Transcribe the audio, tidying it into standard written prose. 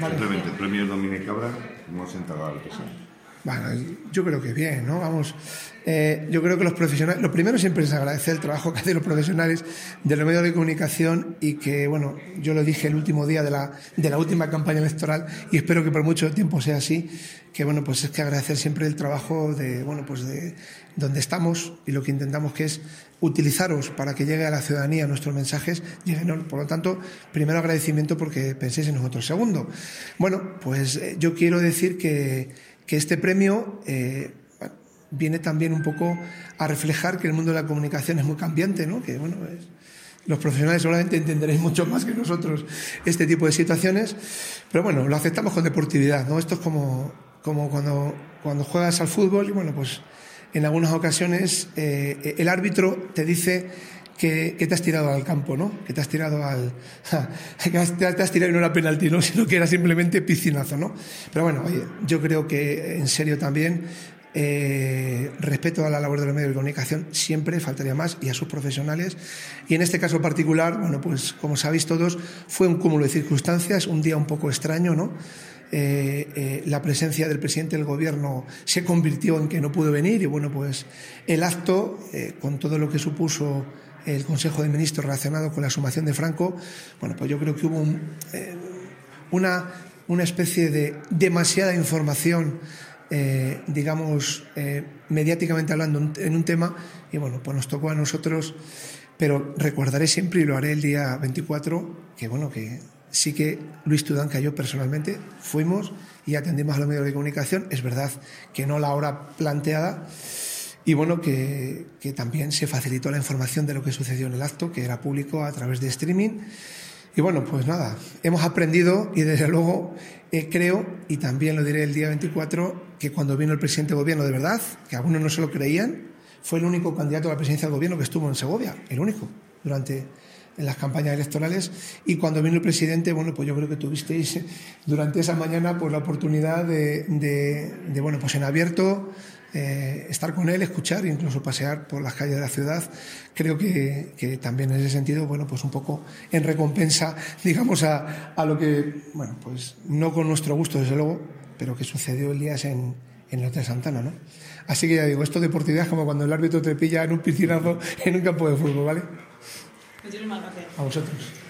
¿vale? Simplemente el premio Dominic Cabra hemos entregado al que sea. Bueno, yo creo que bien, ¿no? Vamos, yo creo que los profesionales, lo primero siempre es agradecer el trabajo que hacen los profesionales de los medios de comunicación y que, bueno, yo lo dije el último día de la última campaña electoral y espero que por mucho tiempo sea así, que, bueno, pues es que agradecer siempre el trabajo de, bueno, pues de donde estamos y lo que intentamos que es utilizaros para que llegue a la ciudadanía nuestros mensajes, lleguen, por lo tanto, primero agradecimiento porque penséis en nosotros. Segundo, bueno, pues yo quiero decir que este premio viene también un poco a reflejar que el mundo de la comunicación es muy cambiante, ¿no? Que, bueno, los profesionales seguramente entenderéis mucho más que nosotros este tipo de situaciones, pero bueno, lo aceptamos con deportividad, ¿no? Esto es como cuando juegas al fútbol y, bueno, pues en algunas ocasiones el árbitro te dice que te has tirado al campo, ¿no? Que te has tirado te has tirado y no era penalti, ¿no? Sino que era simplemente piscinazo, ¿no? Pero bueno, oye, yo creo que en serio también respeto a la labor de los medios de comunicación siempre, faltaría más, y a sus profesionales. Y en este caso particular, bueno, pues como sabéis todos, fue un cúmulo de circunstancias, un día un poco extraño, ¿no? La presencia del presidente del gobierno se convirtió en que no pudo venir y, bueno, pues el acto, con todo lo que supuso el Consejo de Ministros relacionado con la exhumación de Franco, bueno, pues yo creo que hubo una especie de demasiada información, digamos, mediáticamente hablando, en un tema, y bueno, pues nos tocó a nosotros, pero recordaré siempre, y lo haré el día 24, que bueno, que sí que Luis Tudán cayó personalmente, fuimos y atendimos a los medios de comunicación, es verdad que no a la hora planteada, y bueno, que también se facilitó la información de lo que sucedió en el acto, que era público a través de streaming. Y bueno, pues nada, hemos aprendido y desde luego creo, y también lo diré el día 24, que cuando vino el presidente del gobierno de verdad, que algunos no se lo creían, fue el único candidato a la presidencia del gobierno que estuvo en Segovia, el único, en las campañas electorales. Y cuando vino el presidente, bueno, pues yo creo que tuvisteis durante esa mañana pues la oportunidad de bueno, pues en abierto, estar con él, escuchar, incluso pasear por las calles de la ciudad. Creo que también en ese sentido, bueno, pues un poco en recompensa, digamos, a lo que, bueno, pues no con nuestro gusto, desde luego, pero que sucedió el día en el Hotel Santana, ¿no? Así que ya digo, esto de deportividad es como cuando el árbitro te pilla en un piscinazo en un campo de fútbol, ¿vale? Muchísimas gracias. A vosotros.